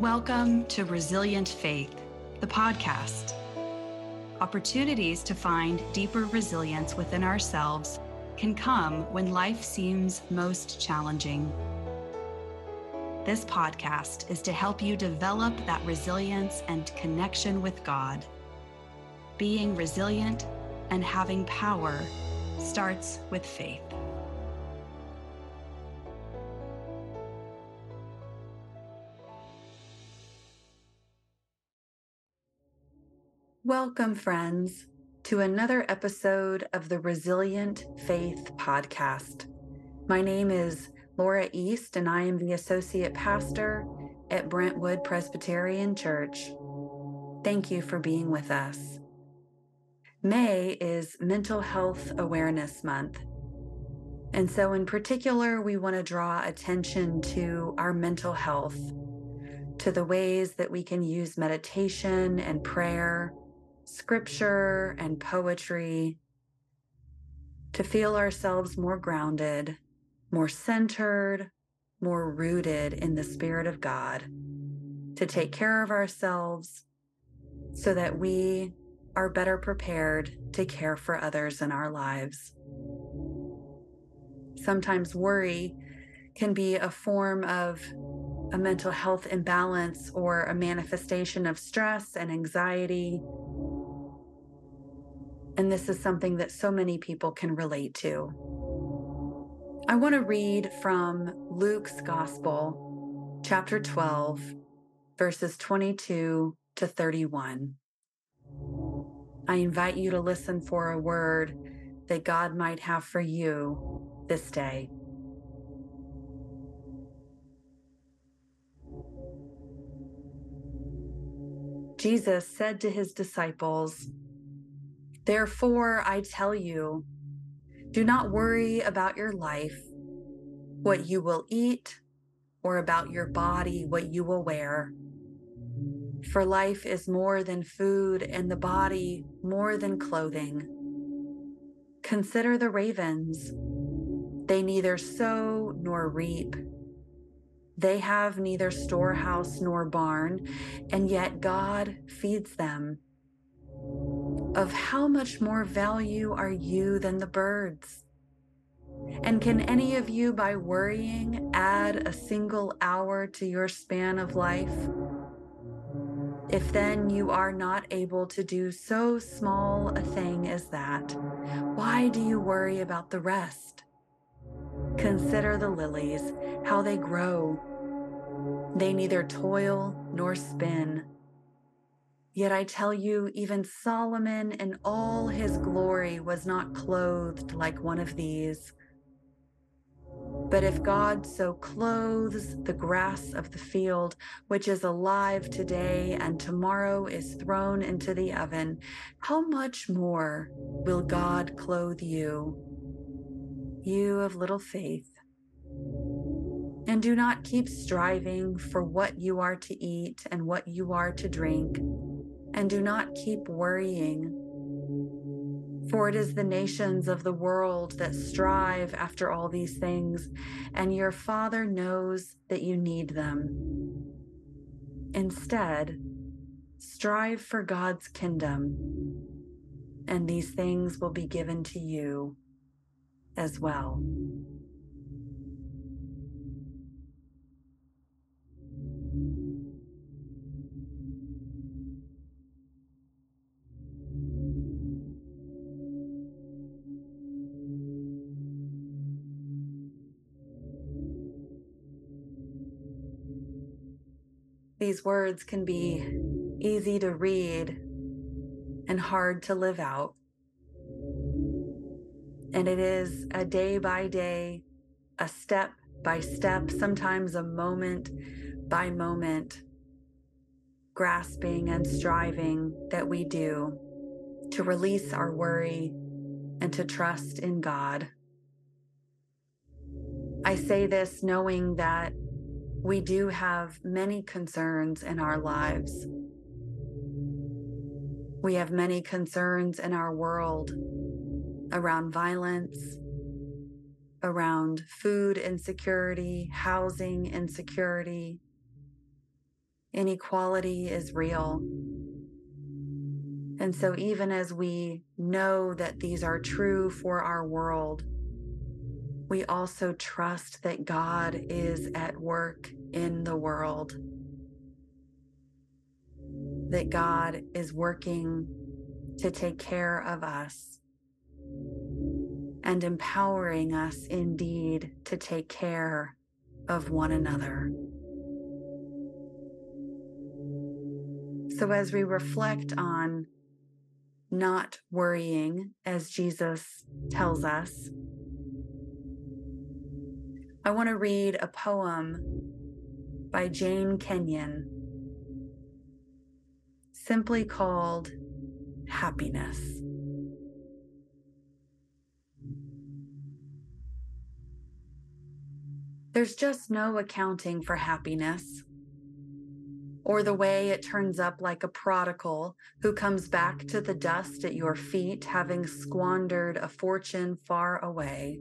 Welcome to Resilient Faith, the podcast. Opportunities to find deeper resilience within ourselves can come when life seems most challenging. This podcast is to help you develop that resilience and connection with God. Being resilient and having power starts with faith. Welcome, friends, to another episode of the Resilient Faith podcast. My name is Laura East, and I am the Associate Pastor at Brentwood Presbyterian Church. Thank you for being with us. May is Mental Health Awareness Month. And so in particular, we want to draw attention to our mental health, to the ways that we can use meditation and prayer, scripture and poetry to feel ourselves more grounded, more centered, more rooted in the Spirit of God, to take care of ourselves so that we are better prepared to care for others in our lives. Sometimes worry can be a form of a mental health imbalance or a manifestation of stress and anxiety. And this is something that so many people can relate to. I want to read from Luke's Gospel, chapter 12, verses 22 to 31. I invite you to listen for a word that God might have for you this day. Jesus said to his disciples, "Therefore, I tell you, do not worry about your life, what you will eat, or about your body, what you will wear. For life is more than food, and the body more than clothing. Consider the ravens. They neither sow nor reap. They have neither storehouse nor barn, and yet God feeds them. Of how much more value are you than the birds? And can any of you, by worrying, add a single hour to your span of life? If then you are not able to do so small a thing as that, why do you worry about the rest? Consider the lilies, how they grow. They neither toil nor spin. Yet I tell you, even Solomon in all his glory was not clothed like one of these. But if God so clothes the grass of the field, which is alive today and tomorrow is thrown into the oven, how much more will God clothe you, you of little faith? And do not keep striving for what you are to eat and what you are to drink, and do not keep worrying. For it is the nations of the world that strive after all these things, and your Father knows that you need them. Instead, strive for God's kingdom, and these things will be given to you as well." These words can be easy to read and hard to live out. And it is a day by day, a step by step, sometimes a moment by moment, grasping and striving that we do to release our worry and to trust in God. I say this knowing that we do have many concerns in our lives. We have many concerns in our world around violence, around food insecurity, housing insecurity, Inequality is real. And so even as we know that these are true for our world, we also trust that God is at work in the world, that God is working to take care of us and empowering us indeed to take care of one another. So as we reflect on not worrying, as Jesus tells us, I want to read a poem by Jane Kenyon, simply called Happiness. There's just no accounting for happiness, or the way it turns up like a prodigal who comes back to the dust at your feet, having squandered a fortune far away.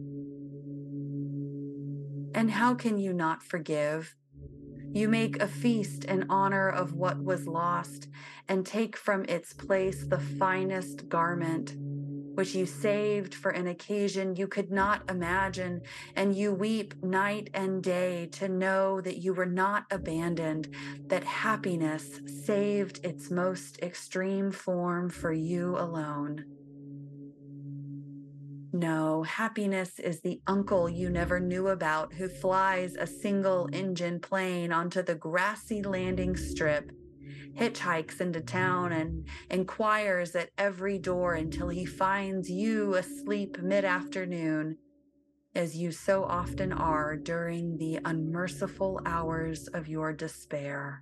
And how can you not forgive? You make a feast in honor of what was lost and take from its place the finest garment, which you saved for an occasion you could not imagine, and you weep night and day to know that you were not abandoned, that happiness saved its most extreme form for you alone. No, happiness is the uncle you never knew about who flies a single-engine plane onto the grassy landing strip, hitchhikes into town, and inquires at every door until he finds you asleep mid-afternoon, as you so often are during the unmerciful hours of your despair.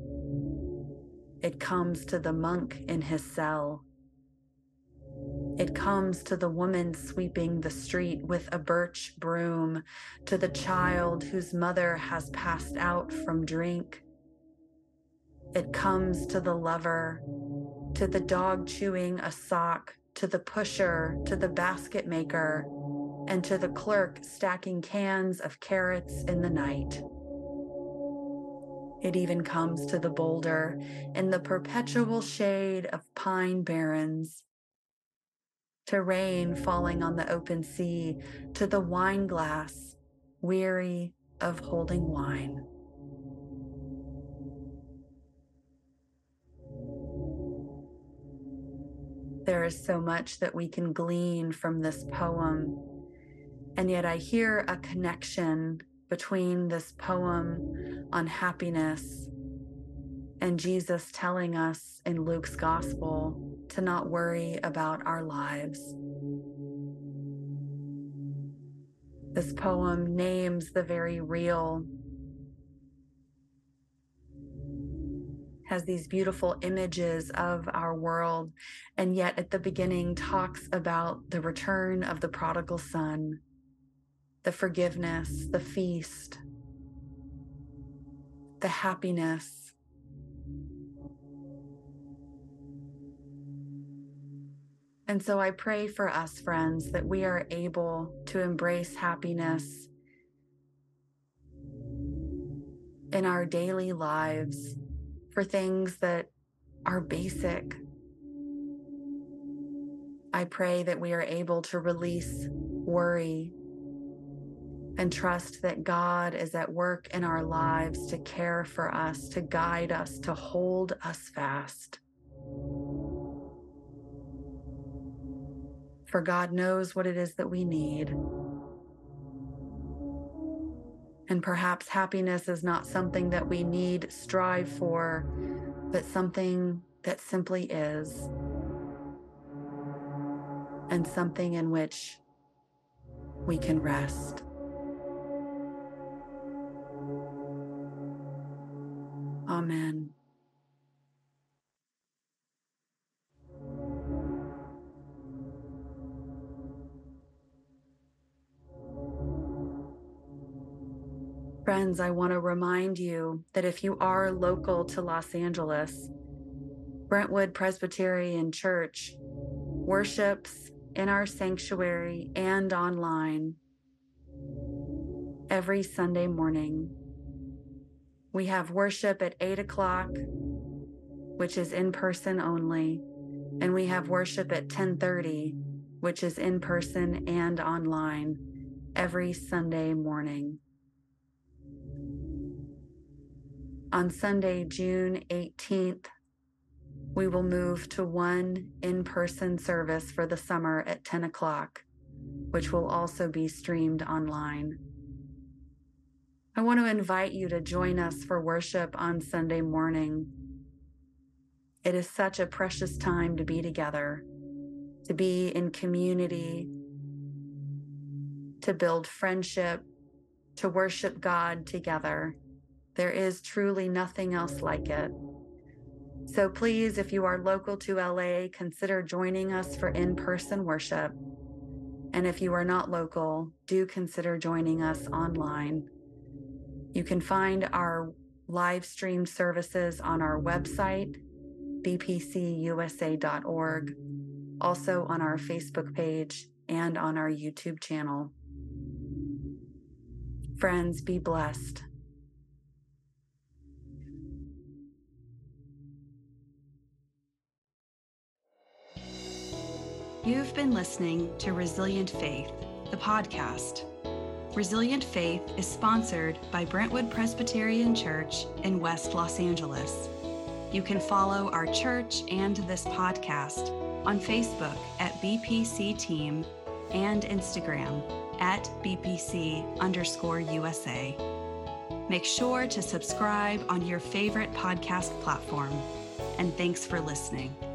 It comes to the monk in his cell. It comes to the woman sweeping the street with a birch broom, to the child whose mother has passed out from drink. It comes to the lover, to the dog chewing a sock, to the pusher, to the basket maker, and to the clerk stacking cans of carrots in the night. It even comes to the boulder in the perpetual shade of pine barrens, to rain falling on the open sea, to the wine glass, weary of holding wine. There is so much that we can glean from this poem, and yet I hear a connection between this poem on happiness and Jesus telling us in Luke's gospel to not worry about our lives. This poem names the very real, has these beautiful images of our world, and yet at the beginning talks about the return of the prodigal son, the forgiveness, the feast, the happiness. And so I pray for us, friends, that we are able to embrace happiness in our daily lives for things that are basic. I pray that we are able to release worry and trust that God is at work in our lives to care for us, to guide us, to hold us fast. For God knows what it is that we need. And perhaps happiness is not something that we need strive for, but something that simply is, and something in which we can rest. Amen. Friends, I want to remind you that if you are local to Los Angeles, Brentwood Presbyterian Church worships in our sanctuary and online every Sunday morning. We have worship at 8 o'clock, which is in person only. And we have worship at 10:30, which is in person and online every Sunday morning. On Sunday, June 18th, we will move to one in-person service for the summer at 10 o'clock, which will also be streamed online. I want to invite you to join us for worship on Sunday morning. It is such a precious time to be together, to be in community, to build friendship, to worship God together. There is truly nothing else like it. So please, if you are local to LA, consider joining us for in-person worship. And if you are not local, do consider joining us online. You can find our live stream services on our website, bpcusa.org, also on our Facebook page and on our YouTube channel. Friends, be blessed. You've been listening to Resilient Faith, the podcast. Resilient Faith is sponsored by Brentwood Presbyterian Church in West Los Angeles. You can follow our church and this podcast on Facebook at BPC Team and Instagram at BPC_USA. Make sure to subscribe on your favorite podcast platform. And thanks for listening.